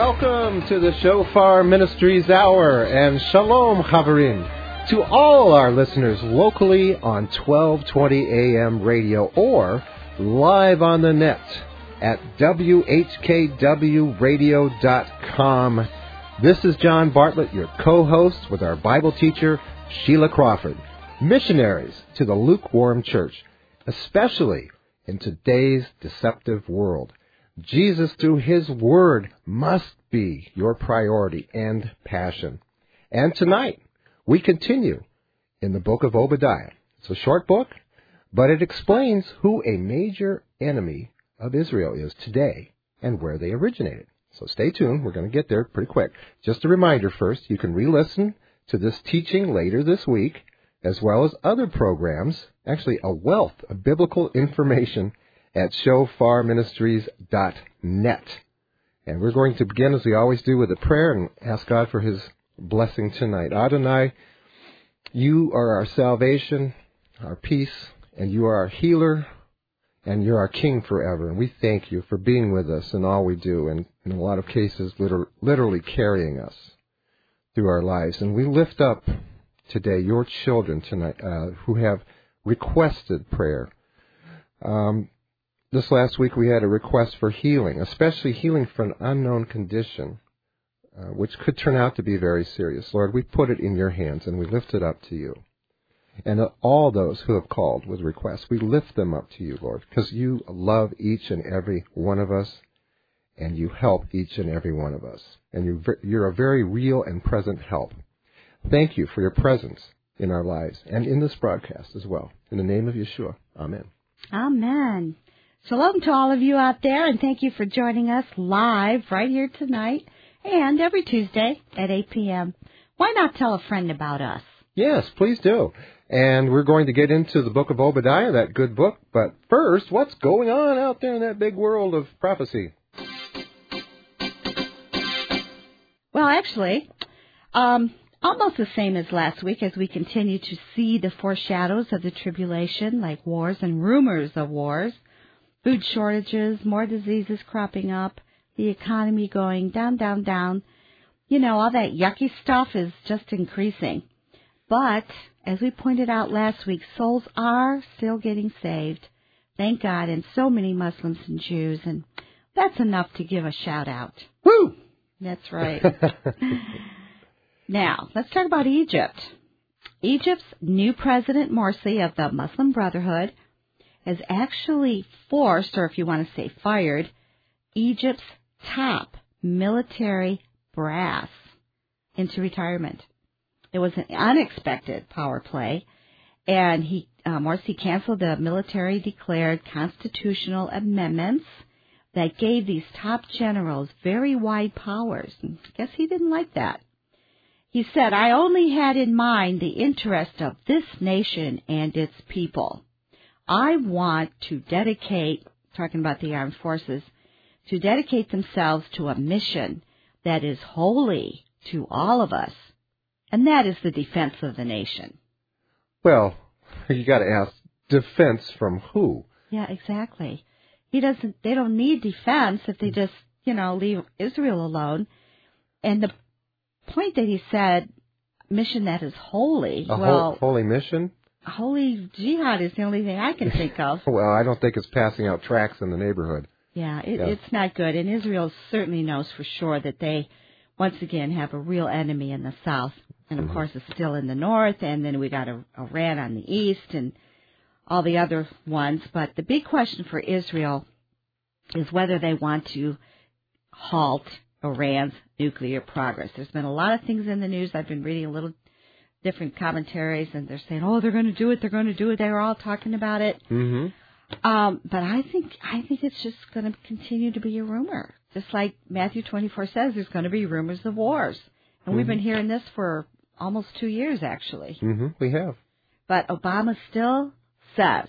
Welcome to the Shofar Ministries Hour, and Shalom Chaverim to all our listeners locally on 1220 AM radio or live on the net at WHKWradio.com. This is John Bartlett, your co-host with our Bible teacher, Sheila Crawford. Missionaries to the lukewarm church, especially in today's deceptive world. Jesus, through His Word, must be your priority and passion. And tonight, we continue in the book of Obadiah. It's a short book, but it explains who a major enemy of Israel is today and where they originated. So stay tuned. We're going to get there pretty quick. Just a reminder first, you can re-listen to this teaching later this week, as well as other programs, actually a wealth of biblical information at shofarministries.net. And we're going to begin, as we always do, with a prayer and ask God for His blessing tonight. Adonai, You are our salvation, our peace, and You are our healer, and You're our King forever. And we thank You for being with us in all we do, and in a lot of cases, literally carrying us through our lives. And we lift up today Your children tonight who have requested prayer. This last week we had a request for healing, especially healing for an unknown condition, which could turn out to be very serious. Lord, we put it in Your hands and we lift it up to You. And all those who have called with requests, we lift them up to You, Lord, because You love each and every one of us, and You help each and every one of us. And You're a very real and present help. Thank You for Your presence in our lives and in this broadcast as well. In the name of Yeshua, amen. Amen. Shalom to all of you out there, and thank you for joining us live right here tonight and every Tuesday at 8 p.m. Why not tell a friend about us? Yes, please do. And we're going to get into the book of Obadiah, that good book. But first, what's going on out there in that big world of prophecy? Well, actually, almost the same as last week as we continue to see the foreshadows of the tribulation, like wars and rumors of wars. Food shortages, more diseases cropping up, the economy going down, down, down. You know, all that yucky stuff is just increasing. But, as we pointed out last week, souls are still getting saved. Thank God, and so many Muslims and Jews, and that's enough to give a shout out. Woo! That's right. Now, let's talk about Egypt. Egypt's new president, Morsi, of the Muslim Brotherhood, has actually forced, or if you want to say fired, Egypt's top military brass into retirement. It was an unexpected power play, and Morsi canceled the military-declared constitutional amendments that gave these top generals very wide powers. And I guess he didn't like that. He said, I only had in mind the interest of this nation and its people. I want to dedicate, talking about the armed forces, to dedicate themselves to a mission that is holy to all of us, and that is the defense of the nation. Well, you got to ask, defense from who? Yeah, exactly. They don't need defense if they just, leave Israel alone. And the point that he said, mission that is holy. Holy mission? Holy jihad is the only thing I can think of. Well, I don't think it's passing out tracts in the neighborhood. Yeah, it's not good. And Israel certainly knows for sure that they, once again, have a real enemy in the south. And, of course, it's still in the north. And then we got Iran on the east and all the other ones. But the big question for Israel is whether they want to halt Iran's nuclear progress. There's been a lot of things in the news. I've been reading a little different commentaries, and they're saying, they're going to do it, they're going to do it. They were all talking about it. Mm-hmm. But I think it's just going to continue to be a rumor. Just like Matthew 24 says, there's going to be rumors of wars. And we've been hearing this for almost 2 years, actually. Mm-hmm. We have. But Obama still says,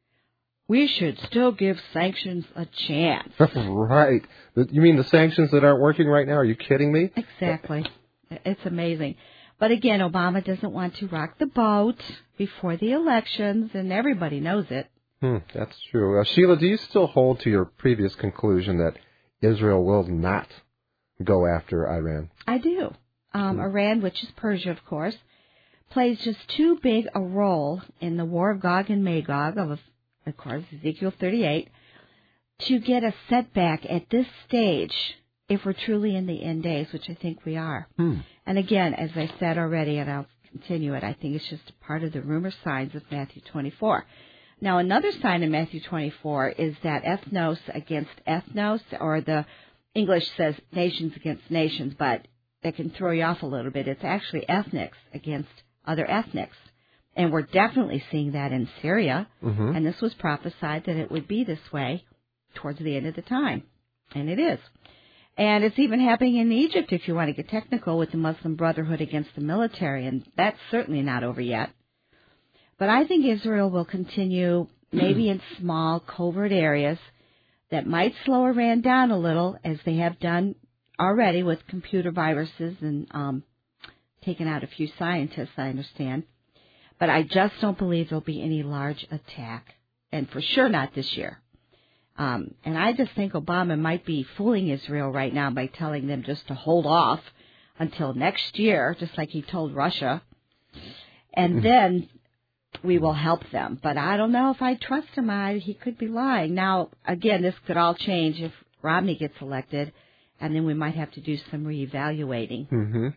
we should still give sanctions a chance. Right. You mean the sanctions that aren't working right now? Are you kidding me? Exactly. It's amazing. But again, Obama doesn't want to rock the boat before the elections, and everybody knows it. That's true. Sheila, do you still hold to your previous conclusion that Israel will not go after Iran? I do. Iran, which is Persia, of course, plays just too big a role in the war of Gog and Magog, of course, Ezekiel 38, to get a setback at this stage if we're truly in the end days, which I think we are. And again, as I said already, and I'll continue it, I think it's just part of the rumor signs of Matthew 24. Now, another sign in Matthew 24 is that ethnos against ethnos, or the English says nations against nations, but that can throw you off a little bit. It's actually ethnics against other ethnics. And we're definitely seeing that in Syria. And this was prophesied that it would be this way towards the end of the time. And it is. And it's even happening in Egypt, if you want to get technical, with the Muslim Brotherhood against the military. And that's certainly not over yet. But I think Israel will continue, maybe in small, covert areas that might slow Iran down a little, as they have done already with computer viruses and taken out a few scientists, I understand. But I just don't believe there'll be any large attack, and for sure not this year. And I just think Obama might be fooling Israel right now by telling them just to hold off until next year, just like he told Russia. And then we will help them. But I don't know if I trust him. He could be lying. Now, again, this could all change if Romney gets elected, and then we might have to do some reevaluating.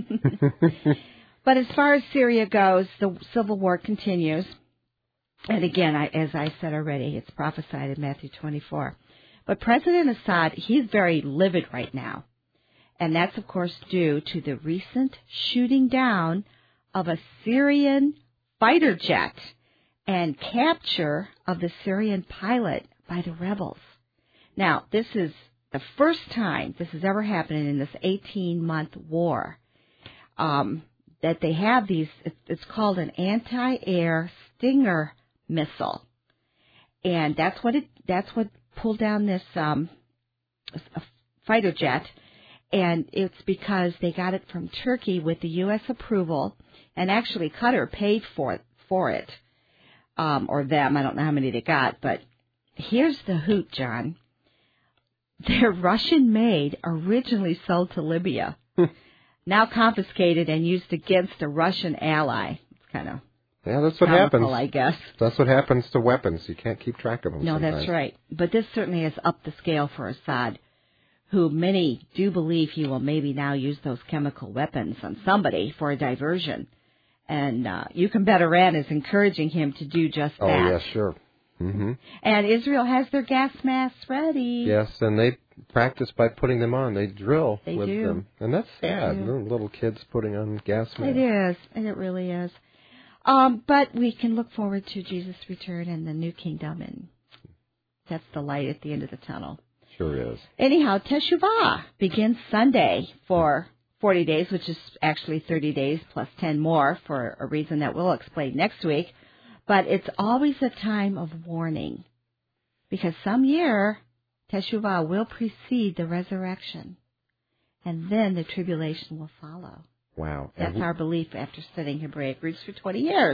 But as far as Syria goes, the civil war continues. And again, as I said already, it's prophesied in Matthew 24. But President Assad, he's very livid right now. And that's, of course, due to the recent shooting down of a Syrian fighter jet and capture of the Syrian pilot by the rebels. Now, this is the first time this has ever happened in this 18-month war that they have these. It's called an anti-air Stinger missile, and that's what pulled down this fighter jet. And it's because they got it from Turkey with the U.S. approval, and actually Qatar paid for it, or them. I don't know how many they got, but here's the hoot, John. They're Russian-made, originally sold to Libya, now confiscated and used against a Russian ally. It's kind of that's what happens. I guess. That's what happens to weapons. You can't keep track of them. No, sometimes. That's right. But this certainly has upped the scale for Assad, who many do believe he will maybe now use those chemical weapons on somebody for a diversion. And you can bet Iran is encouraging him to do just that. Oh, yeah, sure. And Israel has their gas masks ready. Yes, and they practice by putting them on. They drill with do. them. And that's sad. Little kids putting on gas masks. It is, and it really is. But we can look forward to Jesus' return and the new kingdom, and that's the light at the end of the tunnel. Sure is. Anyhow, Teshuvah begins Sunday for 40 days, which is actually 30 days plus 10 more for a reason that we'll explain next week. But it's always a time of warning, because some year Teshuvah will precede the resurrection, and then the tribulation will follow. Wow. That's our belief after studying Hebraic roots for 20 years.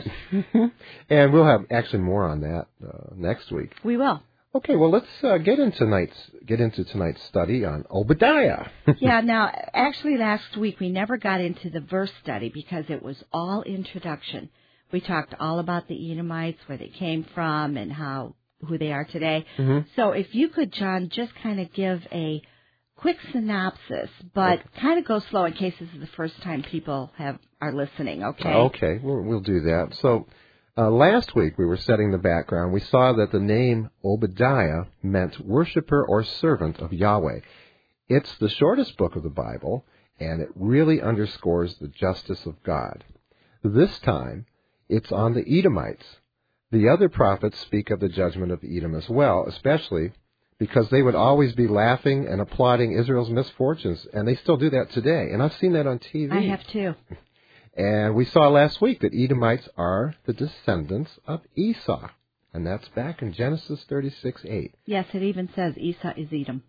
And we'll have actually more on that next week. We will. Okay, well, let's get into tonight's study on Obadiah. Yeah, now, actually last week we never got into the verse study because it was all introduction. We talked all about the Edomites, where they came from, and who they are today. So if you could, John, just kind of give a quick synopsis, but kind of go slow in case this is the first time people are listening, okay? Okay, we'll do that. So last week we were setting the background. We saw that the name Obadiah meant worshiper or servant of Yahweh. It's the shortest book of the Bible, and it really underscores the justice of God. This time, it's on the Edomites. The other prophets speak of the judgment of Edom as well, especially because they would always be laughing and applauding Israel's misfortunes, and they still do that today. And I've seen that on TV. I have too. And we saw last week that Edomites are the descendants of Esau, and that's back in Genesis 36:8. Yes, it even says Esau is Edom.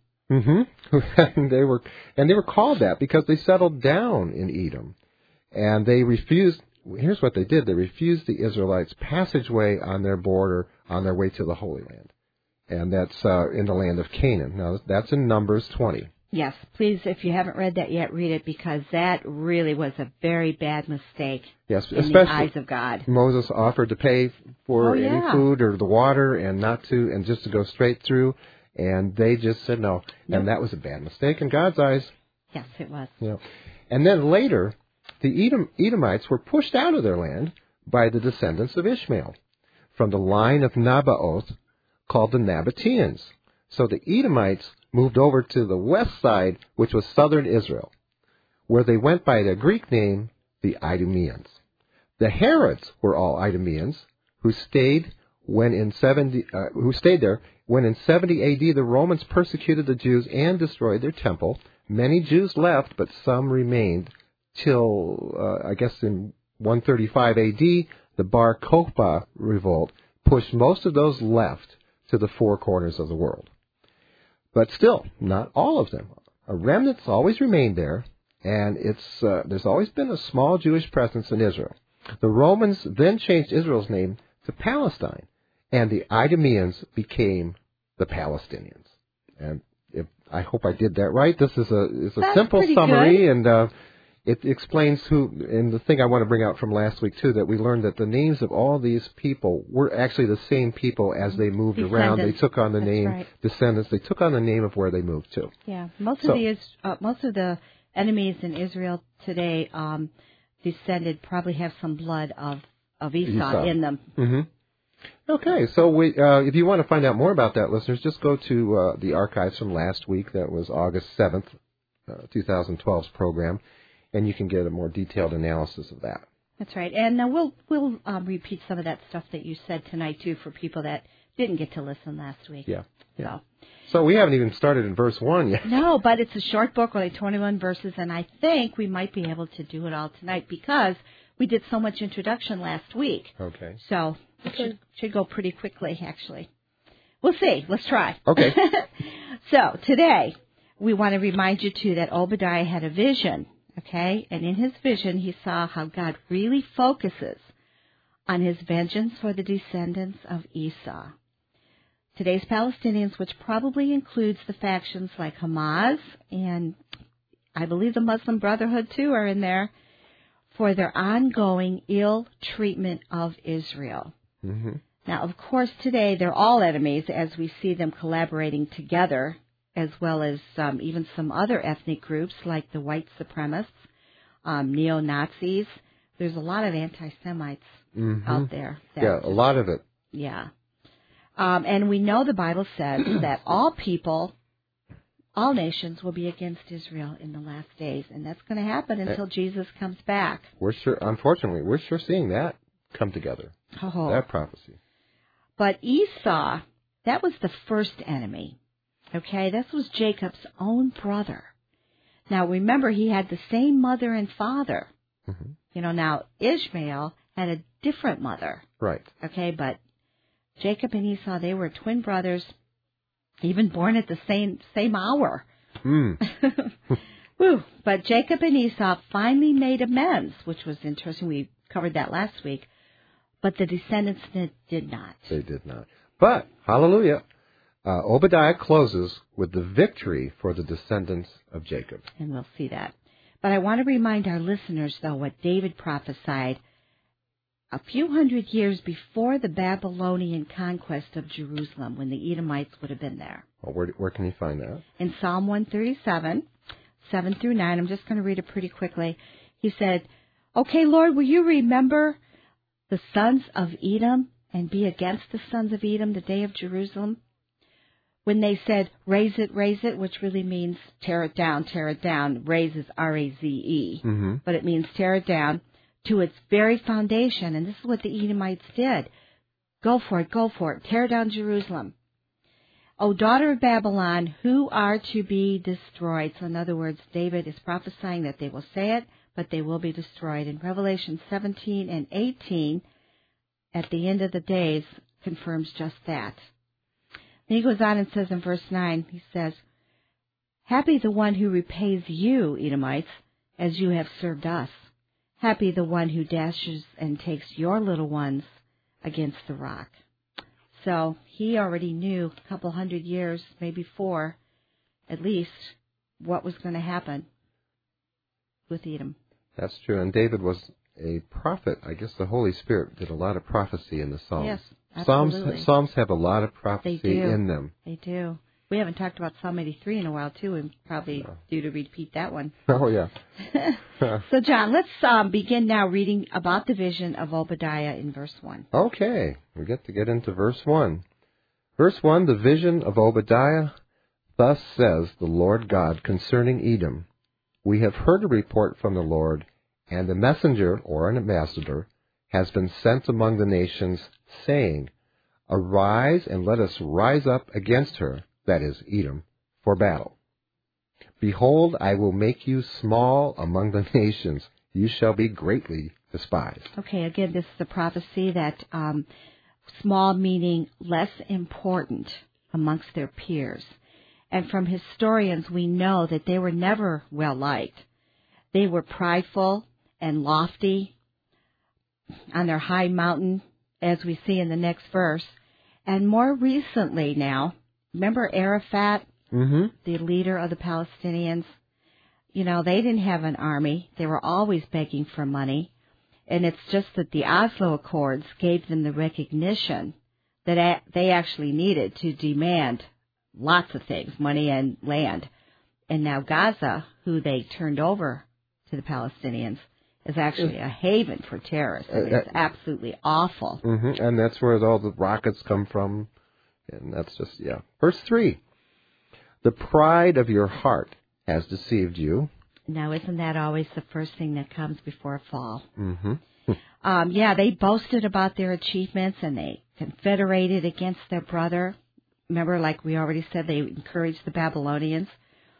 And they were called that because they settled down in Edom, and they refused. Here's what they did: they refused the Israelites passageway on their border on their way to the Holy Land. And that's in the land of Canaan. Now, that's in Numbers 20. Yes, please, if you haven't read that yet, read it, because that really was a very bad mistake Yes, in especially the eyes of God. Moses offered to pay for any food or the water and and just to go straight through, and they just said no. Nope. And that was a bad mistake in God's eyes. Yes, it was. You know. And then later, the Edomites were pushed out of their land by the descendants of Ishmael from the line of Nabaoth, called the Nabateans. So the Edomites moved over to the west side, which was southern Israel, where they went by their Greek name, the Idumeans. The Herods were all Idumeans who stayed there when in 70 A.D. the Romans persecuted the Jews and destroyed their temple. Many Jews left, but some remained till, I guess, in 135 A.D., the Bar Kokhba revolt pushed most of those left to the four corners of the world. But still, not all of them. A remnant's always remained there, and there's always been a small Jewish presence in Israel. The Romans then changed Israel's name to Palestine, and the Idumeans became the Palestinians. And I hope I did that right. This is a simple summary, good. And it explains who. And the thing I want to bring out from last week too, that we learned that the names of all these people were actually the same people as they moved around. They took on the name descendants. They took on the name of where they moved to. Yeah, most of the enemies in Israel today descended probably have some blood of Esau in them. Mm-hmm. Okay, so if you want to find out more about that, listeners, just go to the archives from last week. That was August 7th, 2012's program, and you can get a more detailed analysis of that. That's right, and we'll repeat some of that stuff that you said tonight, too, for people that didn't get to listen last week. Yeah. So we haven't even started in verse 1 yet. No, but it's a short book, only 21 verses, and I think we might be able to do it all tonight because we did so much introduction last week. Okay. So it should go pretty quickly, actually. We'll see. Let's try. Okay. So today, we want to remind you, too, that Obadiah had a vision, okay? And in his vision, he saw how God really focuses on his vengeance for the descendants of Esau. Today's Palestinians, which probably includes the factions like Hamas, and I believe the Muslim Brotherhood, too, are in there, for their ongoing ill treatment of Israel. Mm-hmm. Now, of course, today they're all enemies as we see them collaborating together, as well as even some other ethnic groups like the white supremacists, neo-Nazis. There's a lot of anti-Semites out there. Yeah, a lot of it. Yeah. And we know the Bible says that all people, all nations will be against Israel in the last days, and that's going to happen until Jesus comes back. Unfortunately, we're sure seeing that come together, that prophecy. But Esau, that was the first enemy, okay? This was Jacob's own brother. Now, remember, he had the same mother and father. Mm-hmm. You know, now, Ishmael had a different mother. Right. Okay, but Jacob and Esau, they were twin brothers, even born at the same hour. Woo. But Jacob and Esau finally made amends, which was interesting. We covered that last week. But the descendants did not. They did not. But, hallelujah, Obadiah closes with the victory for the descendants of Jacob. And we'll see that. But I want to remind our listeners, though, what David prophesied a few hundred years before the Babylonian conquest of Jerusalem, when the Edomites would have been there. Well, where can you find that? In Psalm 137, 7 through 9, I'm just going to read it pretty quickly. He said, "Okay, Lord, will you remember the sons of Edom and be against the sons of Edom the day of Jerusalem? When they said, raise it, which really means tear it down. Raise is R-A-Z-E. Mm-hmm. But it means tear it down to its very foundation. And this is what the Edomites did. Go for it. Tear down Jerusalem. O daughter of Babylon, who are to be destroyed." So in other words, David is prophesying that they will say it, but they will be destroyed. In Revelation 17 and 18, at the end of the days, confirms just that. Then he goes on and says in verse 9, he says, "Happy the one who repays you, Edomites, as you have served us. Happy the one who dashes and takes your little ones against the rock." So he already knew a couple hundred years, maybe 4 at least, what was going to happen with Edom. That's true. And David was a prophet. I guess the Holy Spirit did a lot of prophecy in the Psalms. Yes, absolutely. Psalms have a lot of prophecy in them. They do. We haven't talked about Psalm 83 in a while, too, and probably due to repeat that one. Oh, yeah. So, John, let's begin now reading about the vision of Obadiah in verse 1. Okay. We get into verse 1. Verse 1, the vision of Obadiah. Thus says the Lord God concerning Edom. We have heard a report from the Lord, and a messenger, or an ambassador, has been sent among the nations, saying, Arise and let us rise up against her, that is, Edom, for battle. Behold, I will make you small among the nations. You shall be greatly despised. Okay, again, this is a prophecy that small meaning less important amongst their peers. And from historians, we know that they were never well-liked. They were prideful and lofty on their high mountain, as we see in the next verse. And more recently now, remember Arafat, the leader of the Palestinians? You know, they didn't have an army. They were always begging for money. And it's just that the Oslo Accords gave them the recognition that they actually needed to demand lots of things, money and land. And now Gaza, who they turned over to the Palestinians, is actually a haven for terrorists. I mean, it's absolutely awful. And that's where all the rockets come from. And that's just, Verse 3, the pride of your heart has deceived you. Now, isn't that always the first thing that comes before a fall? They boasted about their achievements, and they confederated against their brother. Remember, like we already said, they encouraged the Babylonians.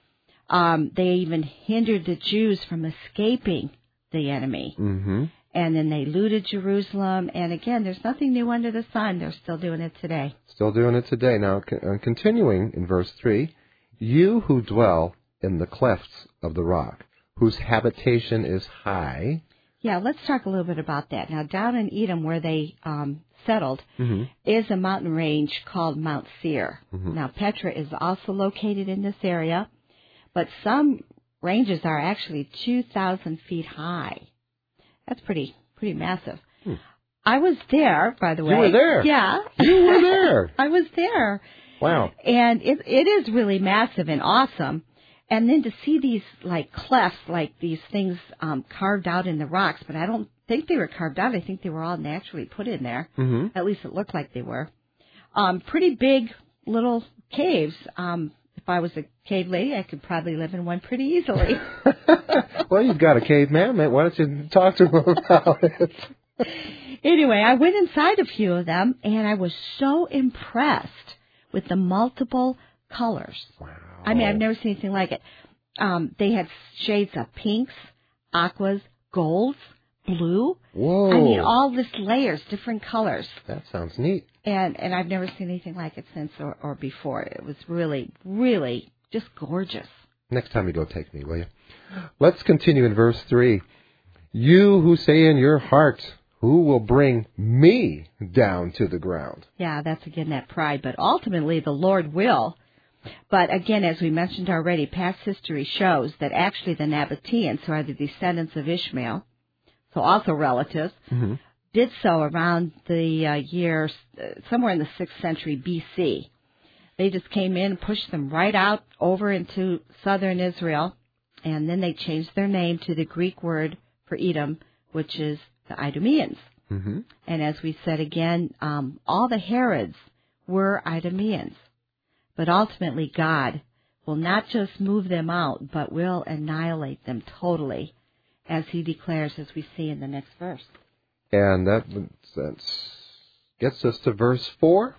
They even hindered the Jews from escaping the enemy. And then they looted Jerusalem. And again, there's nothing new under the sun. They're still doing it today. Still doing it today. Now, continuing in verse 3, you who dwell in the clefts of the rock, whose habitation is high. Yeah, let's talk a little bit about that. Now, down in Edom, where they settled, is a mountain range called Mount Seir. Now, Petra is also located in this area, but some ranges are actually 2,000 feet high. That's pretty massive. I was there, by the way. You were there? Yeah. You were there? I was there. Wow. And it is really massive and awesome. And then to see these, like, clefts, like these things carved out in the rocks, but I don't think they were carved out. I think they were all naturally put in there. At least it looked like they were. Pretty big little caves. If I was a cave lady, I could probably live in one pretty easily. Well, you've got a caveman, man. Why don't you talk to him about it? Anyway, I went inside a few of them, and I was so impressed with the multiple colors. Wow. I mean, I've never seen anything like it. They had shades of pinks, aquas, golds, blue. Whoa. I mean, all this layers, different colors. That sounds neat. And I've never seen anything like it since or before. It was really, really just gorgeous. Next time you go, take me, will you? Let's continue in verse 3. You who say in your heart, who will bring me down to the ground? Yeah, that's again that pride. But ultimately, the Lord will. But again, as we mentioned already, past history shows that actually the Nabateans, who are the descendants of Ishmael, so also relatives, did so around the year, somewhere in the 6th century B.C. They just came in and pushed them right out over into southern Israel, and then they changed their name to the Greek word for Edom, which is the Idumeans. And as we said again, all the Herods were Idumeans. But ultimately, God will not just move them out, but will annihilate them totally, as he declares, as we see in the next verse. And that gets us to verse 4.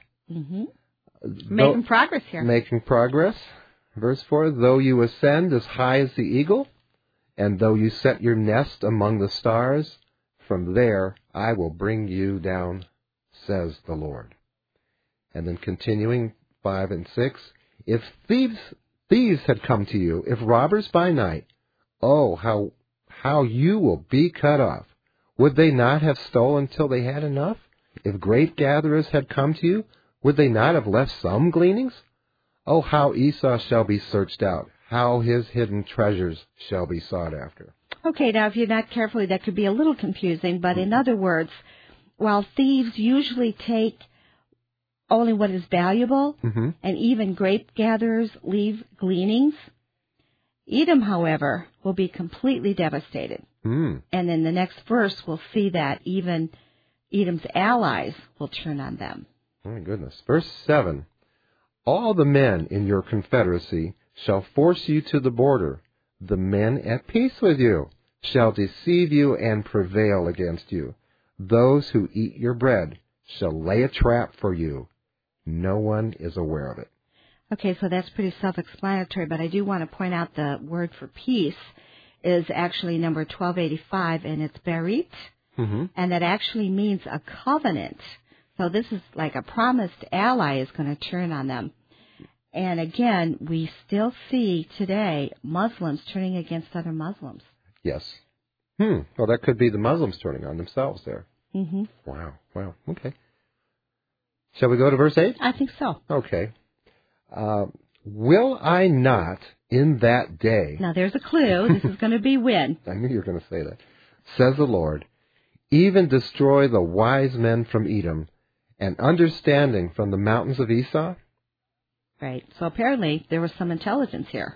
Making progress here. Making progress. Verse 4, though you ascend as high as the eagle, and though you set your nest among the stars, from there I will bring you down, says the Lord. And then continuing, 5 and 6, if thieves had come to you, if robbers by night, oh, how you will be cut off. Would they not have stolen till they had enough? If grape gatherers had come to you, would they not have left some gleanings? Oh, how Esau shall be searched out, how his hidden treasures shall be sought after. Okay, now if you're not careful, that could be a little confusing, but in other words, while thieves usually take only what is valuable, and even grape gatherers leave gleanings, Edom, however, will be completely devastated. And in the next verse, we'll see that even Edom's allies will turn on them. Oh, my goodness. Verse 7, all the men in your confederacy shall force you to the border. The men at peace with you shall deceive you and prevail against you. Those who eat your bread shall lay a trap for you. No one is aware of it. Okay, so that's pretty self-explanatory, but I do want to point out the word for peace is actually number 1285, and it's berit, and that actually means a covenant. So this is like a promised ally is going to turn on them. And again, we still see today Muslims turning against other Muslims. Yes. Well, that could be the Muslims turning on themselves there. Wow. Okay. Shall we go to verse 8? I think so. Okay. Will I not in that day... Now, there's a clue. This is going to be when. I knew you were going to say that. Says the Lord, even destroy the wise men from Edom and understanding from the mountains of Esau? Right. So apparently there was some intelligence here.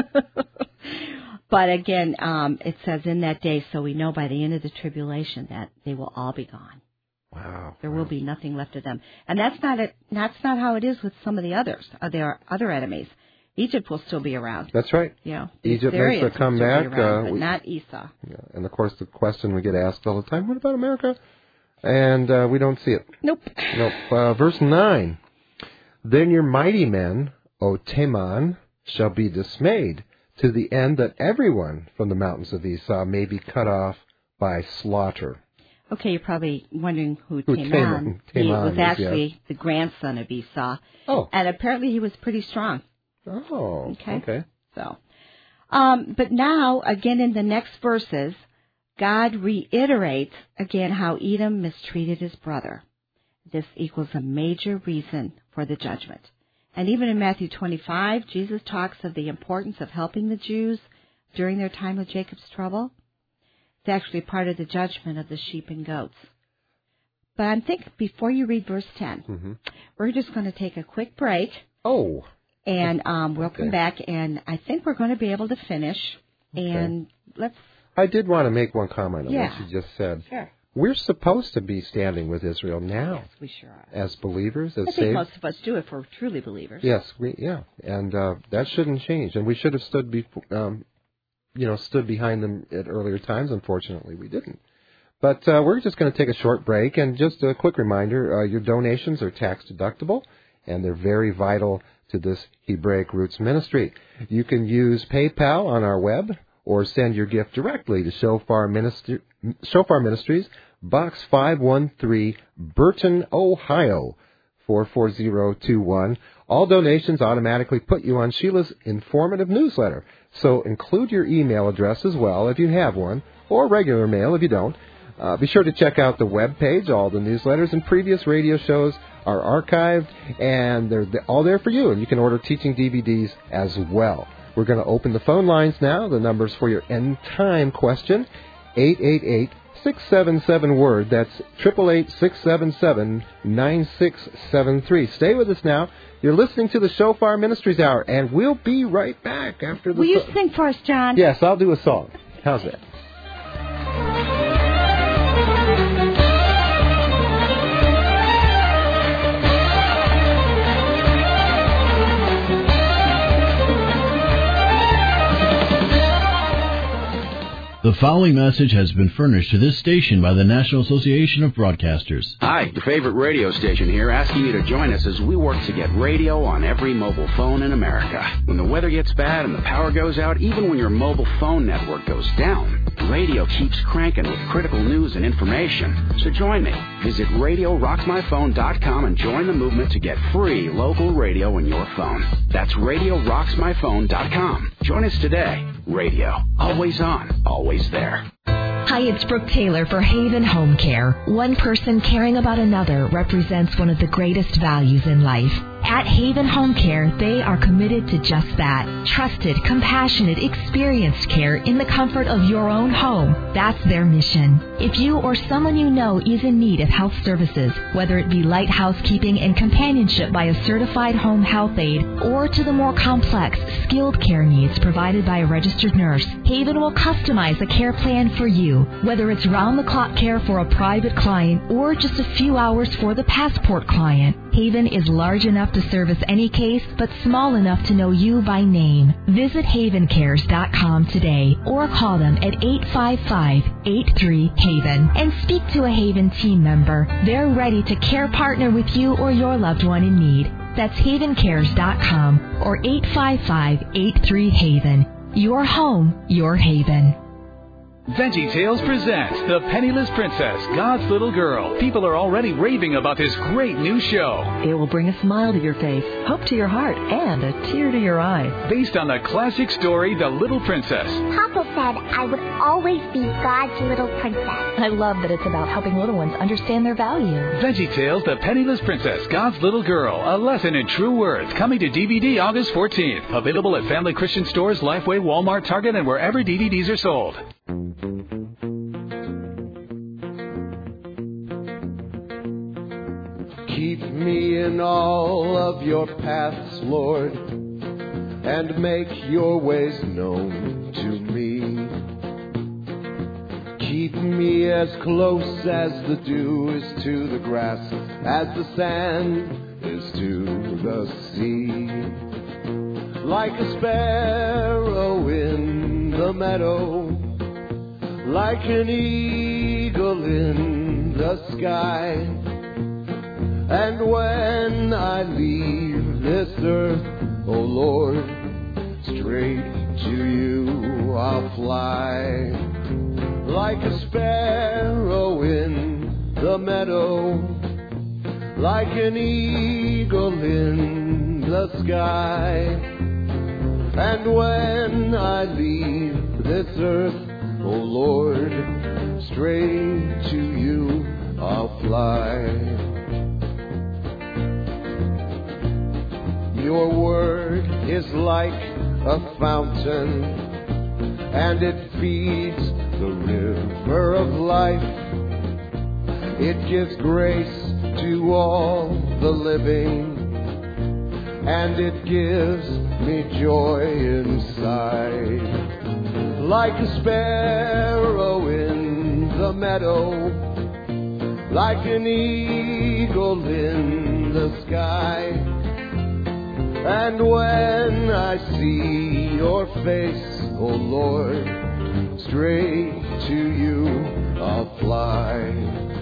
But again, it says in that day, so we know by the end of the tribulation that they will all be gone. Wow. There will be nothing left of them. And that's not how it is with some of the others. There are other enemies. Egypt will still be around. That's right. You know, Egypt makes a comeback. But not Esau. Yeah. And, of course, the question we get asked all the time, what about America? And we don't see it. Nope. Verse 9. Then your mighty men, O Teman, shall be dismayed, to the end that everyone from the mountains of Esau may be cut off by slaughter. Okay, you're probably wondering who Teman. He was actually the grandson of Esau. Oh. And apparently he was pretty strong. Oh, okay. So, but now, again in the next verses, God reiterates again how Edom mistreated his brother. This equals a major reason for the judgment. And even in Matthew 25, Jesus talks of the importance of helping the Jews during their time of Jacob's trouble. It's actually part of the judgment of the sheep and goats. But I think before you read verse 10, we're just going to take a quick break. Oh. And we'll come back, and I think we're going to be able to finish. Okay. And let's... I did want to make one comment on what you just said. Sure. We're supposed to be standing with Israel now. Yes, we sure are. As believers, as saved. I think most of us do if we're truly believers. Yes, and that shouldn't change. And we should have stood behind them at earlier times. Unfortunately, we didn't. But we're just going to take a short break, and just a quick reminder: your donations are tax deductible, and they're very vital to this Hebraic Roots ministry. You can use PayPal on our web, or send your gift directly to Shofar Ministries, Box 513, Burton, Ohio, 44021. All donations automatically put you on Sheila's informative newsletter. So include your email address as well if you have one, or regular mail if you don't. Be sure to check out the web page. All the newsletters and previous radio shows are archived, and they're all there for you. And you can order teaching DVDs as well. We're going to open the phone lines now. The numbers for your end time question, 888-677-WORD. That's 888-677-9673. Stay with us now. You're listening to the Shofar Ministries Hour, and we'll be right back after the... Will you sing for us, John? Yes, I'll do a song. How's that? The following message has been furnished to this station by the National Association of Broadcasters. Hi, your favorite radio station here, asking you to join us as we work to get radio on every mobile phone in America. When the weather gets bad and the power goes out, even when your mobile phone network goes down, radio keeps cranking with critical news and information. So join me. Visit RadioRocksMyPhone.com and join the movement to get free local radio in your phone. That's RadioRocksMyPhone.com. Join us today. Radio. Always on. Always there. Hi, it's Brooke Taylor for Haven Home Care. One person caring about another represents one of the greatest values in life. At Haven Home Care, they are committed to just that. Trusted, compassionate, experienced care in the comfort of your own home. That's their mission. If you or someone you know is in need of health services, whether it be light housekeeping and companionship by a certified home health aide, or to the more complex, skilled care needs provided by a registered nurse, Haven will customize a care plan for you, whether it's round-the-clock care for a private client or just a few hours for the passport client. Haven is large enough to service any case, but small enough to know you by name. Visit havencares.com today or call them at 855-83-HAVEN and speak to a Haven team member. They're ready to care partner with you or your loved one in need. That's havencares.com or 855-83-HAVEN. Your home, your haven. VeggieTales presents The Penniless Princess, God's Little Girl. People are already raving about this great new show. It will bring a smile to your face, hope to your heart, and a tear to your eye. Based on the classic story, The Little Princess. Papa said I would always be God's little princess. I love that it's about helping little ones understand their value. VeggieTales, The Penniless Princess, God's Little Girl. A lesson in true words. Coming to DVD August 14th. Available at Family Christian Stores, Lifeway, Walmart, Target, and wherever DVDs are sold. Keep me in all of your paths, Lord, and make your ways known to me. Keep me as close as the dew is to the grass, as the sand is to the sea. Like a sparrow in the meadow, like an eagle in the sky. And when I leave this earth, oh Lord, straight to you I'll fly. Like a sparrow in the meadow, like an eagle in the sky. And when I leave this earth, oh Lord, straight to you I'll fly. Your word is like a fountain, and it feeds the river of life. It gives grace to all the living, and it gives me joy inside. Like a sparrow in the meadow, like an eagle in the sky. And when I see your face, oh Lord, straight to you I'll fly.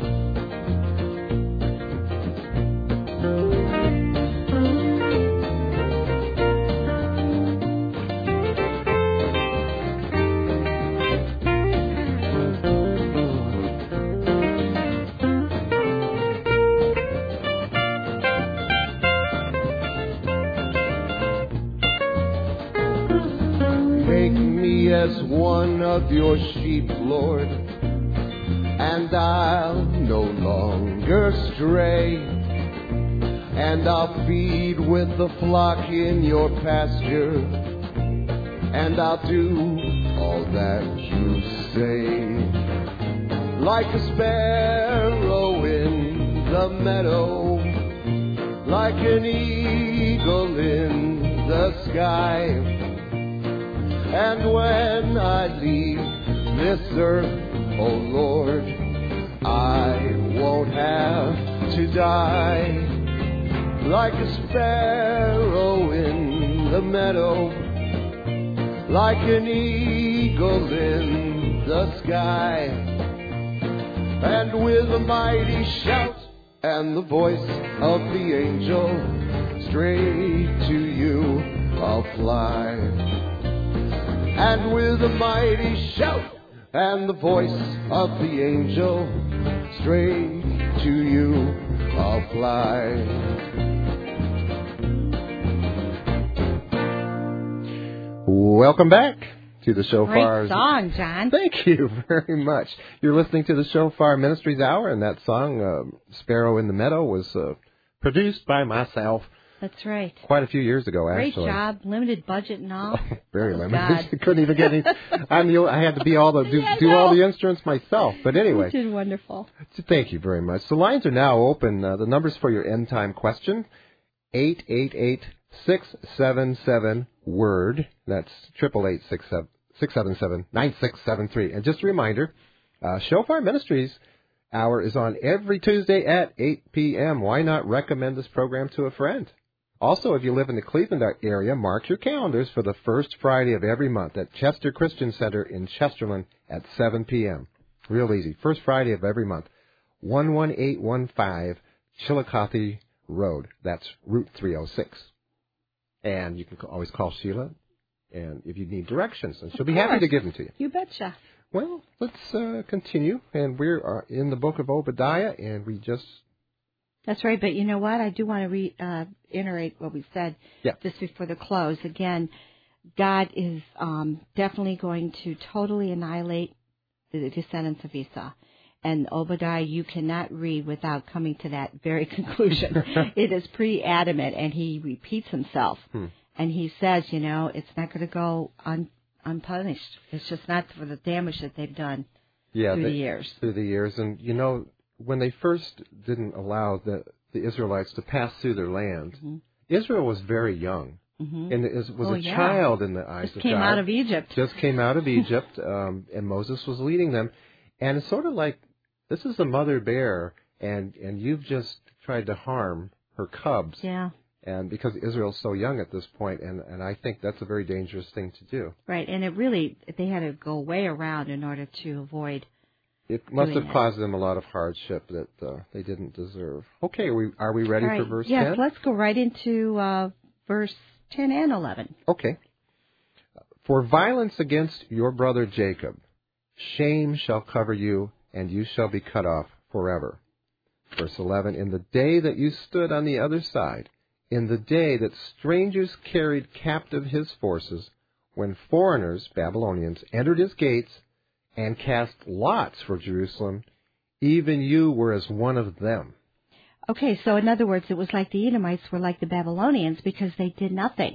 As one of your sheep, Lord, and I'll no longer stray, and I'll feed with the flock in your pasture, and I'll do all that you say. Like a sparrow in the meadow, like an eagle in the sky. And when I leave this earth, oh Lord, I won't have to die. Like a sparrow in the meadow, like an eagle in the sky. And with a mighty shout and the voice of the angel, straight to you I'll fly. And with a mighty shout and the voice of the angel, straight to you I'll fly. Welcome back to the Shofar. Great song, John. Thank you very much. You're listening to the Shofar Ministries Hour, and that song, Sparrow in the Meadow, was produced by myself That's right. Quite a few years ago, actually. Great job. Limited budget and all. Very limited. God. Couldn't even get any. I had to be all the do all the instruments myself. But anyway. You did wonderful. Thank you very much. The lines are now open. The numbers for your end time question: 888-677-WORD. That's 888-677-9673. And just a reminder, Shofar Ministries Hour is on every Tuesday at 8 p.m. Why not recommend this program to a friend? Also, if you live in the Cleveland area, mark your calendars for the first Friday of every month at Chester Christian Center in Chesterland at 7 p.m. Real easy. First Friday of every month. 11815 Chillicothe Road. That's Route 306. And you can always call Sheila, and if you need directions, and she'll be happy to give them to you. You betcha. Well, let's continue, and we're in the book of Obadiah, and we just... That's right, but you know what? I do want to reiterate what we said just before the close. Again, God is definitely going to totally annihilate the descendants of Esau. And Obadiah, you cannot read without coming to that very conclusion. It is pretty adamant, and he repeats himself. And he says, it's not going to go unpunished. It's just not for the damage that they've done through the years. Through the years. And, when they first didn't allow the Israelites to pass through their land, Israel was very young. And was a child in the eyes of God. Just came out of Egypt. Just came out of Egypt, and Moses was leading them. And it's sort of like, this is the mother bear, and you've just tried to harm her cubs. Yeah. And because Israel's so young at this point, and I think that's a very dangerous thing to do. Right, and they had to go way around in order to avoid. It must have caused them a lot of hardship that they didn't deserve. Okay, are we ready for verse 10? Yes, let's go right into verse 10 and 11. Okay. For violence against your brother Jacob, shame shall cover you, and you shall be cut off forever. Verse 11, in the day that you stood on the other side, in the day that strangers carried captive his forces, when foreigners, Babylonians, entered his gates and cast lots for Jerusalem, even you were as one of them. Okay, so in other words, it was like the Edomites were like the Babylonians because they did nothing.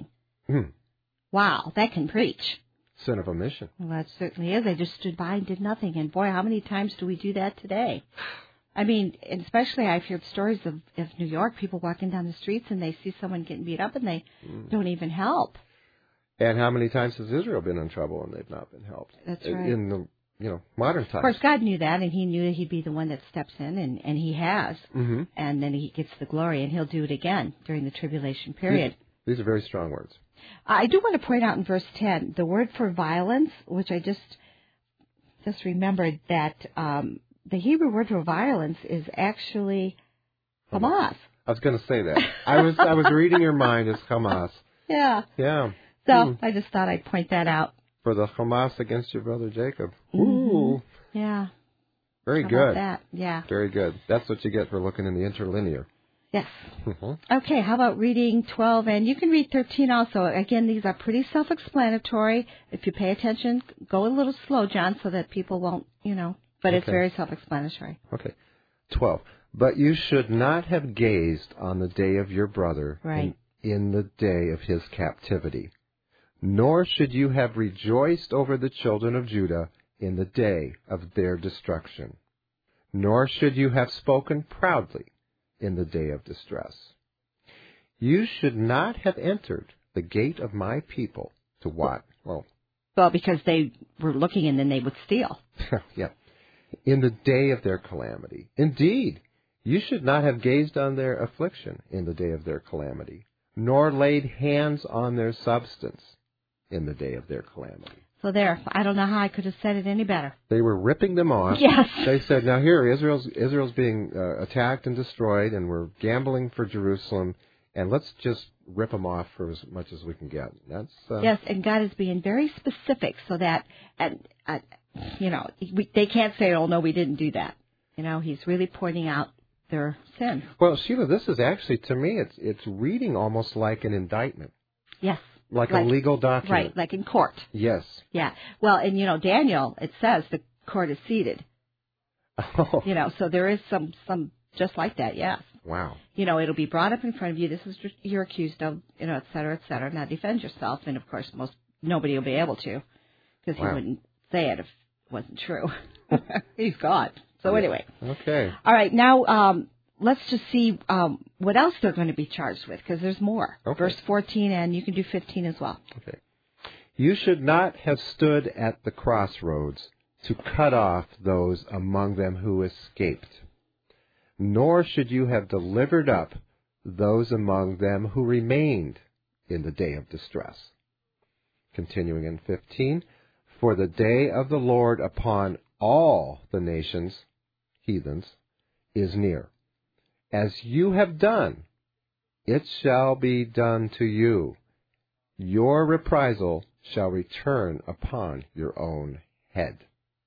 Wow, that can preach. Sin of omission. Well, that certainly is. They just stood by and did nothing. And boy, how many times do we do that today? I mean, and especially I've heard stories of New York, people walking down the streets and they see someone getting beat up and they don't even help. And how many times has Israel been in trouble and they've not been helped? That's right. In the modern times. Of course, God knew that, and he knew that he'd be the one that steps in, and he has. And then he gets the glory, and he'll do it again during the tribulation period. These are very strong words. I do want to point out in verse 10, the word for violence, which I just remembered that the Hebrew word for violence is actually Hamas. I was going to say that. I was reading your mind as Hamas. Yeah. Yeah. So I just thought I'd point that out. For the Hamas against your brother Jacob. Ooh. Yeah. Very How good. about that? Yeah. Very good. That's what you get for looking in the interlinear. Yes. Okay, how about reading 12? And you can read 13 also. Again, these are pretty self-explanatory. If you pay attention, go a little slow, John, so that people won't, but it's very self-explanatory. Okay. 12. But you should not have gazed on the day of your brother in the day of his captivity. Nor should you have rejoiced over the children of Judah in the day of their destruction. Nor should you have spoken proudly in the day of distress. You should not have entered the gate of my people to what? Well, because they were looking and then they would steal. Yeah. In the day of their calamity. Indeed, you should not have gazed on their affliction in the day of their calamity, nor laid hands on their substance in the day of their calamity. So there, I don't know how I could have said it any better. They were ripping them off. Yes. They said, now here, Israel's being attacked and destroyed, and we're gambling for Jerusalem, and let's just rip them off for as much as we can get. That's yes, and God is being very specific so that, they can't say, oh, no, we didn't do that. He's really pointing out their sin. Well, Sheila, this is actually, to me, it's reading almost like an indictment. Yes. Like a legal document. Right, like in court. Yes. Yeah. Well, and, Daniel, it says the court is seated. Oh. So there is some just like that, yes. Wow. It'll be brought up in front of you. This is what you're accused of, et cetera, et cetera. Now defend yourself, and of course nobody will be able to, because he wouldn't say it if it wasn't true. He's God. So anyway. Okay. All right. Now let's just see what else they're going to be charged with, because there's more. Okay. Verse 14, and you can do 15 as well. Okay. You should not have stood at the crossroads to cut off those among them who escaped, nor should you have delivered up those among them who remained in the day of distress. Continuing in 15, for the day of the Lord upon all the nations, heathens, is near. As you have done, it shall be done to you. Your reprisal shall return upon your own head.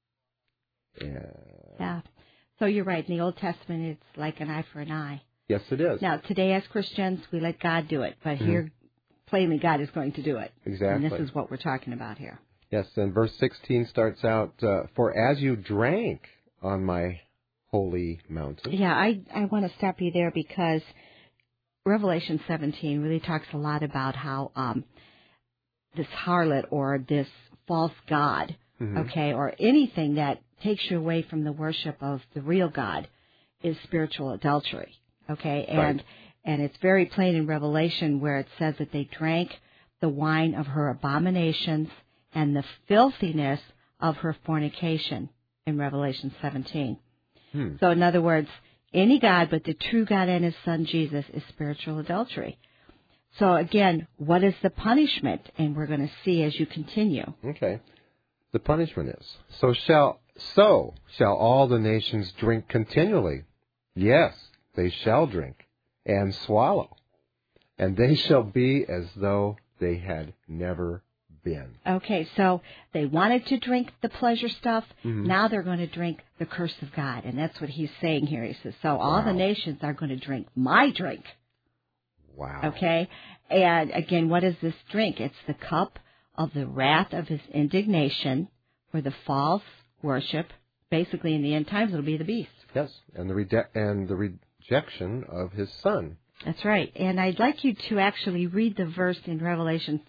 Yeah. So you're right. In the Old Testament, it's like an eye for an eye. Yes, it is. Now, today as Christians, we let God do it. But here, plainly, God is going to do it. Exactly. And this is what we're talking about here. Yes, and verse 16 starts out, for as you drank on my holy mountain. Yeah, I want to stop you there, because Revelation 17 really talks a lot about how this harlot or this false god, okay, or anything that takes you away from the worship of the real God is spiritual adultery, okay? And it's very plain in Revelation where it says that they drank the wine of her abominations and the filthiness of her fornication in Revelation 17. So in other words, any God but the true God and his son Jesus is spiritual adultery. So again, what is the punishment? And we're going to see as you continue. Okay. The punishment is, so shall all the nations drink continually. Yes, they shall drink and swallow, and they shall be as though they had never been. Okay, so they wanted to drink the pleasure stuff. Now they're going to drink the curse of God, and that's what he's saying here. He says, so all the nations are going to drink my drink. Wow. Okay, and again, what is this drink? It's the cup of the wrath of his indignation for the false worship. Basically, in the end times, it'll be the beast. Yes, and the rejection of his son. That's right. And I'd like you to actually read the verse in Revelation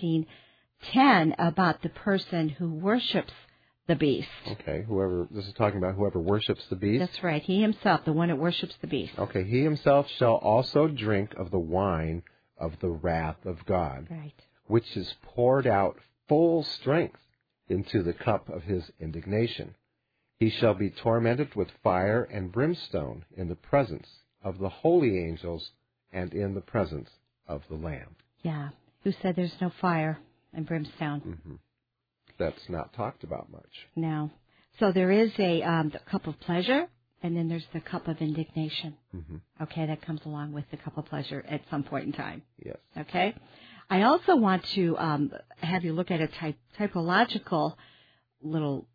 14:10 about the person who worships the beast. Okay, this is talking about whoever worships the beast. That's right. He himself, the one that worships the beast. Okay, he himself shall also drink of the wine of the wrath of God, right, which is poured out full strength into the cup of his indignation. He shall be tormented with fire and brimstone in the presence of the holy angels and in the presence of the Lamb. Yeah, who said there's no fire and brimstone. That's not talked about much. No. So there is a cup of pleasure, and then there's the cup of indignation. Okay, that comes along with the cup of pleasure at some point in time. Yes. Okay. I also want to have you look at a typological little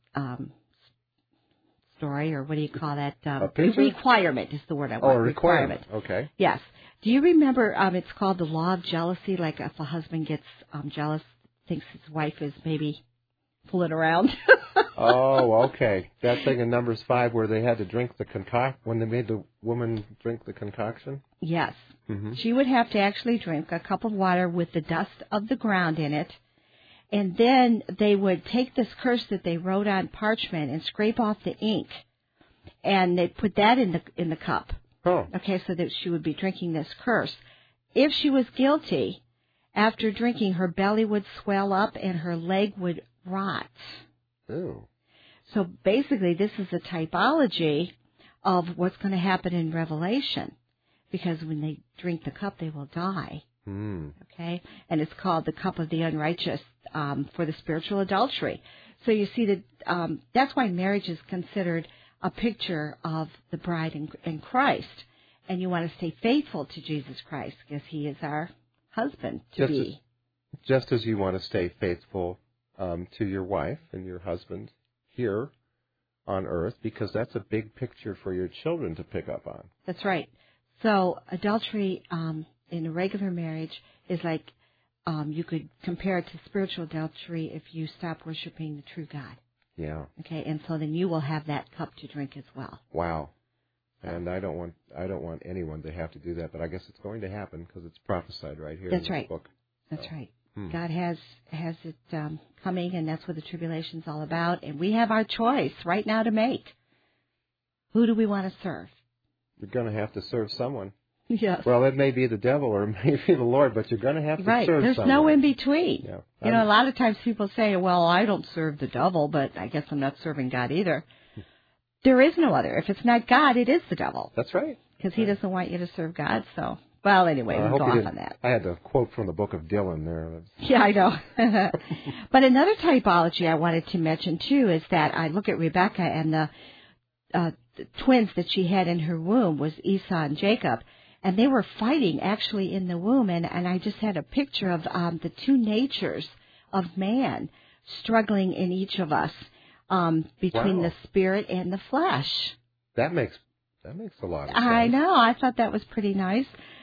story, or what do you call that? Requirement is the word I want. Oh, requirement. Okay. Yes. Do you remember, it's called the law of jealousy, like if a husband gets jealous, thinks his wife is maybe fooling around. Oh, okay. That thing in Numbers 5 where they had to drink the when they made the woman drink the concoction? Yes. She would have to actually drink a cup of water with the dust of the ground in it, and then they would take this curse that they wrote on parchment and scrape off the ink, and they put that in the cup. Oh. Okay, so that she would be drinking this curse. If she was guilty, after drinking, her belly would swell up and her leg would rot. Ooh. So basically, this is a typology of what's going to happen in Revelation, because when they drink the cup, they will die. Okay, and it's called the cup of the unrighteous for the spiritual adultery. So you see that that's why marriage is considered a picture of the bride in Christ, and you want to stay faithful to Jesus Christ because He is our husband to be. Just as you want to stay faithful to your wife and your husband here on earth, because that's a big picture for your children to pick up on. That's right. So adultery in a regular marriage is like you could compare it to spiritual adultery if you stop worshiping the true God. Yeah. Okay, and so then you will have that cup to drink as well. Wow. And I don't want anyone to have to do that, but I guess it's going to happen because it's prophesied right here in this book. That's right. God has it coming, and that's what the tribulation's all about. And we have our choice right now to make. Who do we want to serve? You're going to have to serve someone. Yes. Well, it may be the devil or it may be the Lord, but you're going to have to serve someone. There's no in between. Yeah. A lot of times people say, well, I don't serve the devil, but I guess I'm not serving God either. There is no other. If it's not God, it is the devil. That's right. Because he doesn't want you to serve God. So, well, anyway, we'll go off on that. I had the quote from the book of Dylan there. Yeah, I know. But another typology I wanted to mention, too, is that I look at Rebecca and the twins that she had in her womb was Esau and Jacob. And they were fighting actually in the womb. And I just had a picture of the two natures of man struggling in each of us between the spirit and the flesh. That makes a lot of sense. I know. I thought that was pretty nice.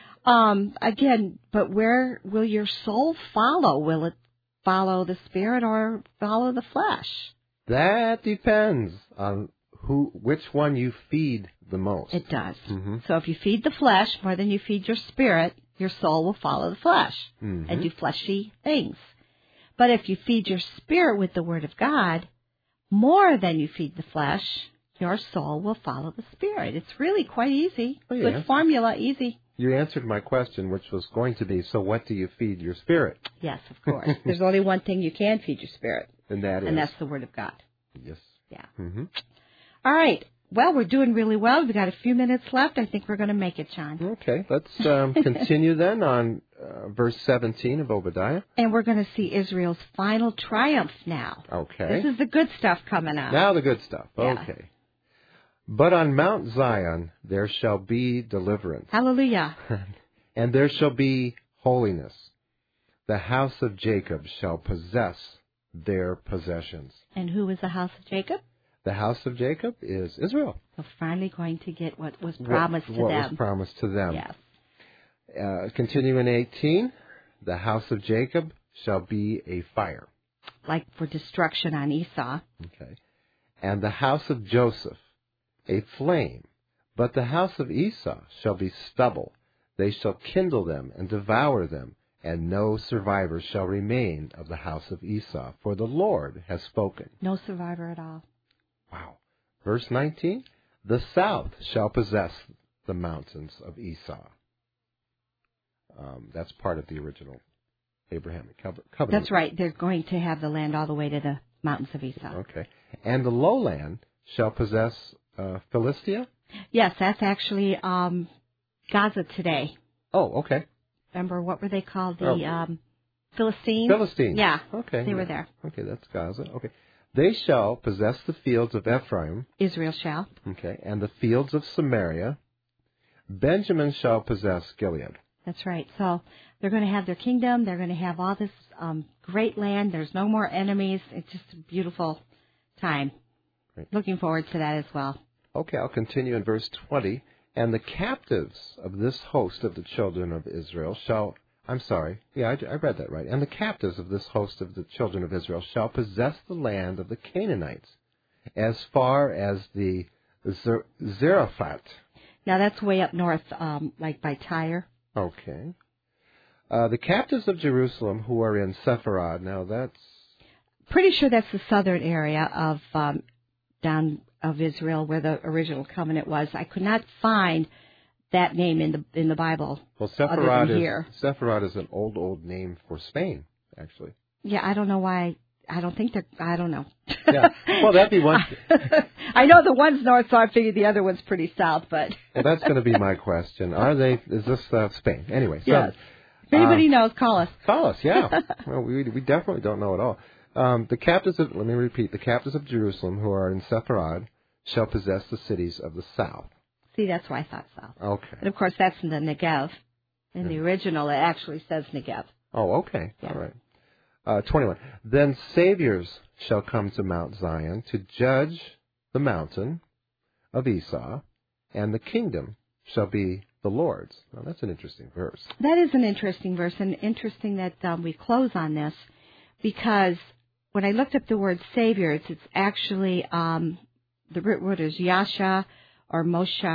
Again, but where will your soul follow? Will it follow the spirit or follow the flesh? That depends on which one you feed the most. It does. Mm-hmm. So if you feed the flesh more than you feed your spirit, your soul will follow the flesh and do fleshy things. But if you feed your spirit with the Word of God more than you feed the flesh, your soul will follow the spirit. It's really quite easy. Oh, yeah. Good formula, easy. You answered my question, which was going to be, so what do you feed your spirit? Yes, of course. There's only one thing you can feed your spirit. And that's the Word of God. Yes. Yeah. Mm-hmm. All right. Well, we're doing really well. We've got a few minutes left. I think we're going to make it, John. Okay. Let's continue then on verse 17 of Obadiah. And we're going to see Israel's final triumph now. Okay. This is the good stuff coming up. Now the good stuff. Yeah. Okay. But on Mount Zion there shall be deliverance. Hallelujah. And there shall be holiness. The house of Jacob shall possess their possessions. And who is the house of Jacob? The house of Jacob is Israel. We're finally going to get what was promised to them. What was promised to them. Yes. Continuing 18, the house of Jacob shall be a fire. Like for destruction on Esau. Okay. And the house of Joseph, a flame. But the house of Esau shall be stubble. They shall kindle them and devour them, and no survivor shall remain of the house of Esau, for the Lord has spoken. No survivor at all. Wow. Verse 19, the south shall possess the mountains of Esau. That's part of the original Abrahamic covenant. That's right. They're going to have the land all the way to the mountains of Esau. Okay. And the lowland shall possess Philistia? Yes, that's actually Gaza today. Oh, okay. Remember, what were they called? The Philistines? Philistines. Yeah. Okay. They were there. Okay, that's Gaza. Okay. They shall possess the fields of Ephraim. Israel shall. Okay. And the fields of Samaria. Benjamin shall possess Gilead. That's right. So they're going to have their kingdom. They're going to have all this great land. There's no more enemies. It's just a beautiful time. Great. Looking forward to that as well. Okay, I'll continue in verse 20. And the captives of this host of the children of Israel shall... I'm sorry. Yeah, I read that right. And the captives of this host of the children of Israel shall possess the land of the Canaanites as far as the Zarephath. Now, that's way up north, like by Tyre. Okay. The captives of Jerusalem who are in Sepharad. Now, that's... Pretty sure that's the southern area of down of Israel where the original covenant was. I could not find that name in the Bible. Well, Sepharad is an old name for Spain, actually. Yeah, I don't know why. I don't know. Yeah. Well, that'd be one. I know the one's north, so I figured the other one's pretty south, but. Well, that's going to be my question. Is this Spain? Anyway. So, yes. If anybody knows, call us. Call us, yeah. Well, we definitely don't know at all. Let me repeat, the captives of Jerusalem who are in Sepharad shall possess the cities of the south. See, that's why I thought south. Okay. And, of course, that's in the Negev. In the original, it actually says Negev. Oh, okay. Yeah. All right. 21. Then saviors shall come to Mount Zion to judge the mountain of Esau, and the kingdom shall be the Lord's. Now, that's an interesting verse. That is an interesting verse, and interesting that we close on this, because when I looked up the word saviors, it's actually the root word is Yasha or Moshe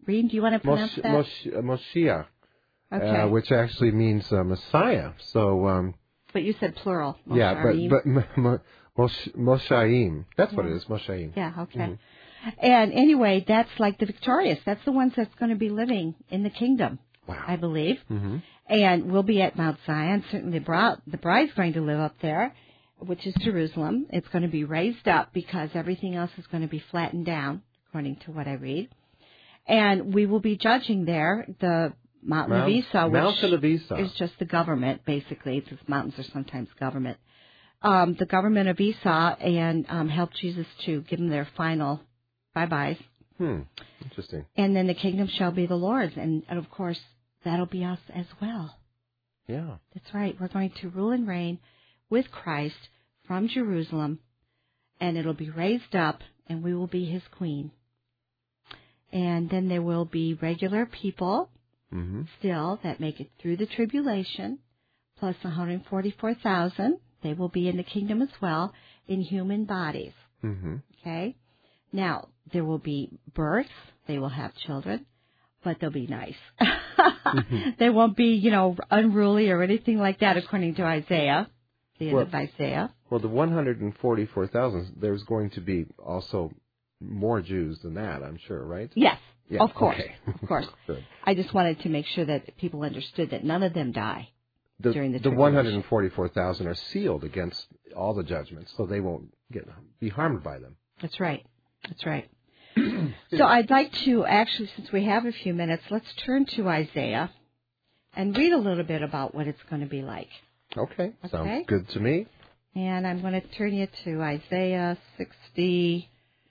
Reem, do you want to pronounce that? Moshiach, Okay. which actually means Messiah. So, but you said plural. yeah, but Moshaim. That's what it is, Moshaim. Yeah, okay. Mm-hmm. And anyway, that's like the victorious. That's the ones that's going to be living in the kingdom, wow. I believe. Mm-hmm. And we'll be at Mount Zion. Certainly the bride's going to live up there, which is Jerusalem. It's going to be raised up because everything else is going to be flattened down, according to what I read. And we will be judging there the Mountain of Esau, which is just the government, basically. These mountains are sometimes government. The government of Esau, and help Jesus to give them their final bye-byes. Interesting. And then the kingdom shall be the Lord's. And of course, that'll be us as well. Yeah. That's right. We're going to rule and reign with Christ from Jerusalem, and it'll be raised up, and we will be his queen. And then there will be regular people still that make it through the tribulation, plus 144,000. They will be in the kingdom as well, in human bodies. Okay? Now, there will be births. They will have children, but they'll be nice. They won't be, unruly or anything like that, according to Isaiah, the end of Isaiah. Well, the 144,000, there's going to be also more Jews than that, I'm sure, right? Yes, yeah. Of course. Okay. Of course. Good. I just wanted to make sure that people understood that none of them die during the tribulation. The 144,000 are sealed against all the judgments, so they won't be harmed by them. That's right. That's right. So I'd like to actually, since we have a few minutes, let's turn to Isaiah and read a little bit about what it's going to be like. Okay. Sounds good to me. And I'm going to turn you to Isaiah 66,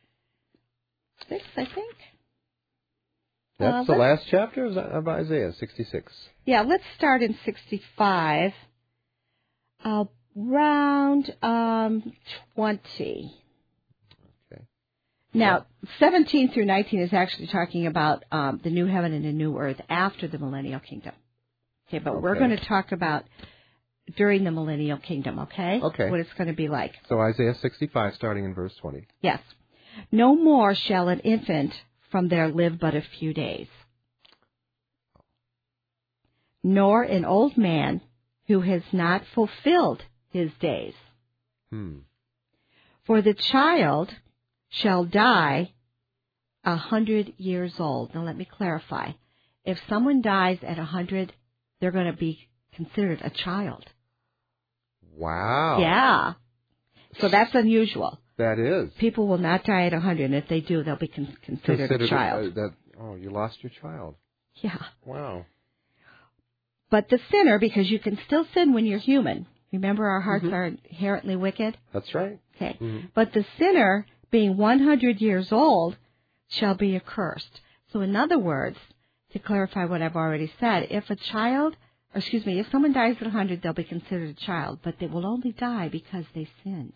I think. That's the last chapter of Isaiah, 66. Yeah, let's start in 65, around 20. Now, 17 through 19 is actually talking about the new heaven and the new earth after the millennial kingdom. Okay, but we're going to talk about during the millennial kingdom, okay? Okay. What it's going to be like. So Isaiah 65, starting in verse 20. Yes. No more shall an infant from there live but a few days, nor an old man who has not fulfilled his days. For the child shall die 100 years old. Now let me clarify. If someone dies at 100, they're going to be considered a child. Wow. Yeah. So that's unusual. That is. People will not die at 100, and if they do, they'll be considered a child. You lost your child. Yeah. Wow. But the sinner, because you can still sin when you're human. Remember, our hearts are inherently wicked? That's right. Okay. But the sinner, being 100 years old, shall be accursed. So in other words, to clarify what I've already said, if someone dies at 100, they'll be considered a child, but they will only die because they sinned.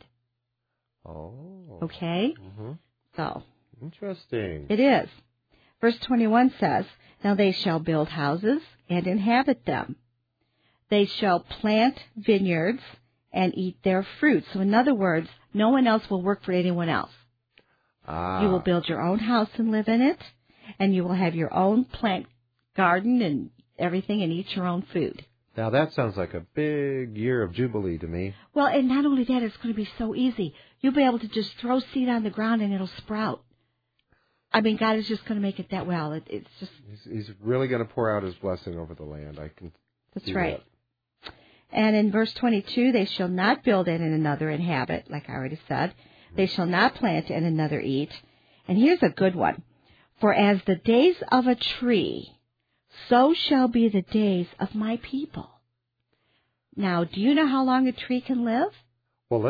Oh. Okay? So. Interesting. It is. Verse 21 says, Now they shall build houses and inhabit them. They shall plant vineyards and eat their fruit. So in other words, no one else will work for anyone else. You will build your own house and live in it, and you will have your own plant garden and everything and eat your own food. Now that sounds like a big year of Jubilee to me. Well, and not only that, it's going to be so easy. You'll be able to just throw seed on the ground and it'll sprout. I mean, God is just going to make it that well. It's just... He's really going to pour out his blessing over the land. I can That's see right. That. And in verse 22, they shall not build and another inhabit, like I already said. They shall not plant and another eat. And here's a good one. For as the days of a tree, so shall be the days of my people. Now, do you know how long a tree can live? Well,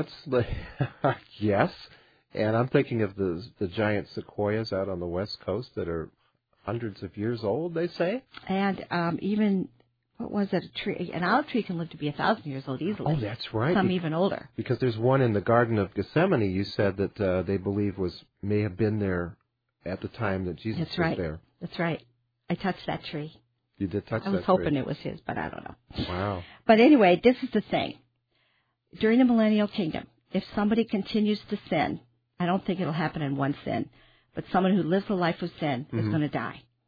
yes. And I'm thinking of the giant sequoias out on the West Coast that are hundreds of years old, they say. And even, what was it, an olive tree can live to be 1,000 years old easily. Oh, that's right. Some even older. Because there's one in the Garden of Gethsemane, you said, that they believe may have been there at the time that Jesus was there. That's right. I touched that tree. You did touch that tree. I was tree. hoping it was his, but I don't know. Wow. But anyway, this is the thing. During the millennial kingdom, if somebody continues to sin, I don't think it'll happen in one sin, but someone who lives a life of sin is going to die.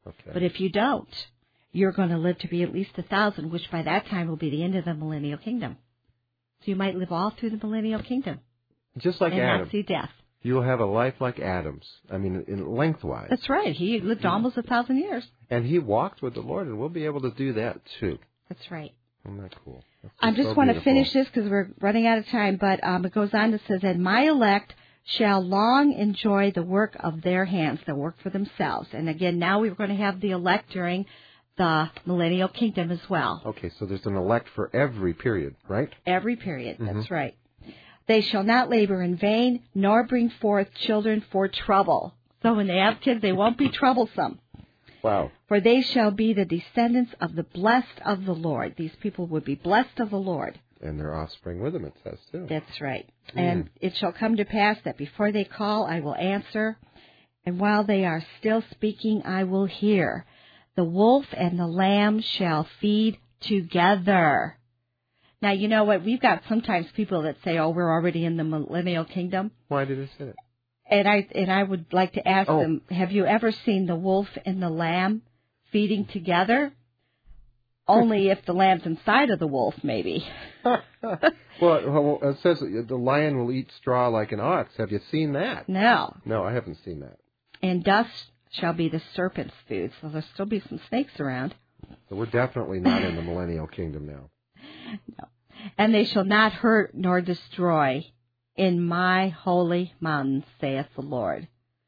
Okay. But if you don't, you're going to live to be at least 1,000, which by that time will be the end of the millennial kingdom. So you might live all through the millennial kingdom. Just like and Adam. not see death. You'll have a life like Adam's. I mean, in lengthwise. That's right. He lived almost 1,000 years. And he walked with the Lord, and we'll be able to do that too. That's right. Isn't that cool? I just want to finish this because we're running out of time, but it goes on to say, and my elect shall long enjoy the work of their hands, the work for themselves. And again, now we're going to have the elect during the millennial kingdom as well. Okay, so there's an elect for every period, right? Every period, that's right. They shall not labor in vain, nor bring forth children for trouble. So when they have kids, they won't be troublesome. Wow. For they shall be the descendants of the blessed of the Lord. These people would be blessed of the Lord. And their offspring with them, it says, too. That's right. And it shall come to pass that before they call, I will answer. And while they are still speaking, I will hear. The wolf and the lamb shall feed together. Now, you know what? We've got sometimes people that say, oh, we're already in the millennial kingdom. Why did it say that? And I would like to ask them, have you ever seen the wolf and the lamb feeding together? Only if the lamb's inside of the wolf, maybe. Well, it says the lion will eat straw like an ox. Have you seen that? No. No, I haven't seen that. And dust shall be the serpent's food, so there'll still be some snakes around. So we're definitely not in the millennial kingdom now. No. And they shall not hurt nor destroy in my holy mountain, saith the Lord.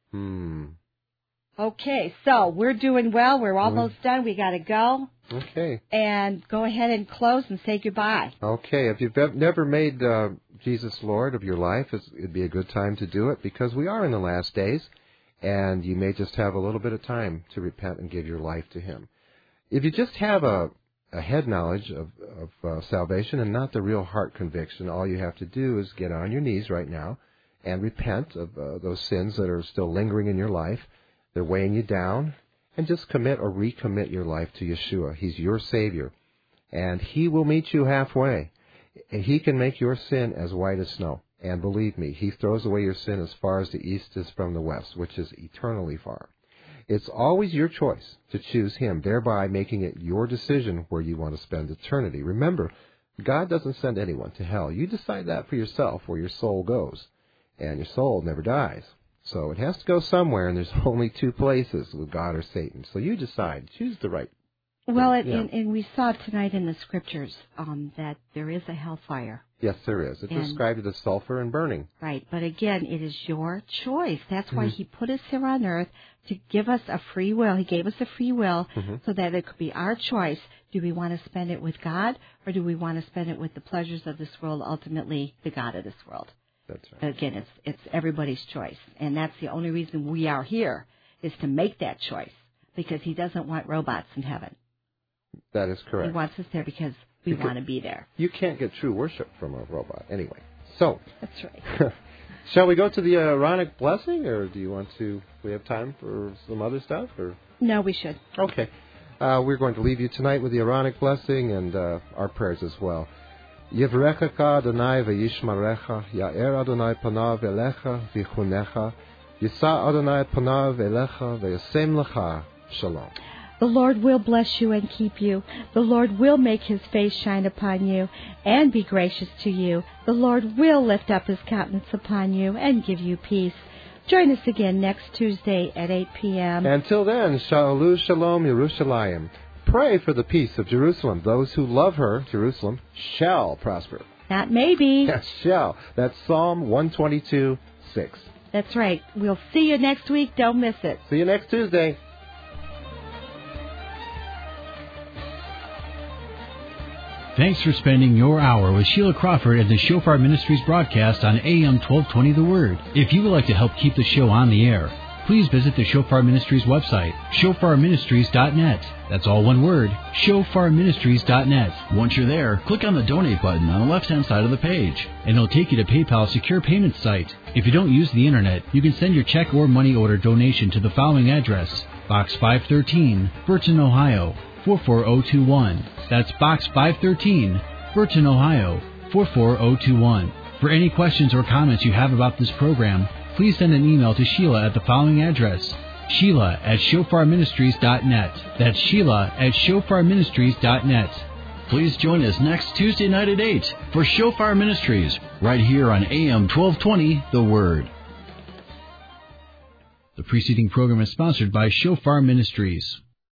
Okay, so we're doing well. We're almost done. We got to go. Okay. And go ahead and close and say goodbye. Okay. If you've never made Jesus Lord of your life, it'd be a good time to do it because we are in the last days, and you may just have a little bit of time to repent and give your life to Him. If you just have a head knowledge of salvation and not the real heart conviction, all you have to do is get on your knees right now and repent of those sins that are still lingering in your life. They're weighing you down, and just commit or recommit your life to Yeshua. He's your Savior, and He will meet you halfway. He can make your sin as white as snow, and believe me, He throws away your sin as far as the east is from the west, which is eternally far. It's always your choice to choose Him, thereby making it your decision where you want to spend eternity. Remember, God doesn't send anyone to hell. You decide that for yourself, where your soul goes, and your soul never dies. So it has to go somewhere, and there's only two places, with God or Satan. So you decide. Choose the right. Well, and we saw tonight in the Scriptures that there is a hellfire. Yes, there is. It described it as sulfur and burning. Right, but again, it is your choice. That's why He put us here on earth, to give us a free will. He gave us a free will so that it could be our choice. Do we want to spend it with God, or do we want to spend it with the pleasures of this world, ultimately the God of this world? That's right. Again, it's everybody's choice, and that's the only reason we are here, is to make that choice, because He doesn't want robots in heaven. That is correct. He wants us there because we want to be there. You can't get true worship from a robot anyway. So, that's right. Shall we go to the Aaronic blessing, or do you want to? We have time for some other stuff, or no? We should. Okay. We're going to leave you tonight with the Aaronic blessing and our prayers as well. Yivrechecha Adonai v'yishmarecha, Ya'er Adonai panav elecha v'chunecha, Yisa Adonai panav elecha v'yasem lecha shalom. The Lord will bless you and keep you. The Lord will make His face shine upon you and be gracious to you. The Lord will lift up His countenance upon you and give you peace. Join us again next Tuesday at 8 p.m. Until then, Shalom Shalom Yerushalayim. Pray for the peace of Jerusalem. Those who love her, Jerusalem, shall prosper. Not maybe. Yes, shall. That's Psalm 122:6. That's right. We'll see you next week. Don't miss it. See you next Tuesday. Thanks for spending your hour with Sheila Crawford at the Shofar Ministries broadcast on AM 1220 The Word. If you would like to help keep the show on the air, please visit the Shofar Ministries website, shofarministries.net. That's all one word, shofarministries.net. Once you're there, click on the donate button on the left-hand side of the page, and it'll take you to PayPal's secure payment site. If you don't use the internet, you can send your check or money order donation to the following address: Box 513, Burton, Ohio 44021. That's Box 513, Burton, Ohio 44021. For any questions or comments you have about this program, please send an email to Sheila at the following address: Sheila at shofarministries.net. That's Sheila at shofarministries.net. Please join us next Tuesday night at 8 for Shofar Ministries, right here on AM 1220, The Word. The preceding program is sponsored by Shofar Ministries.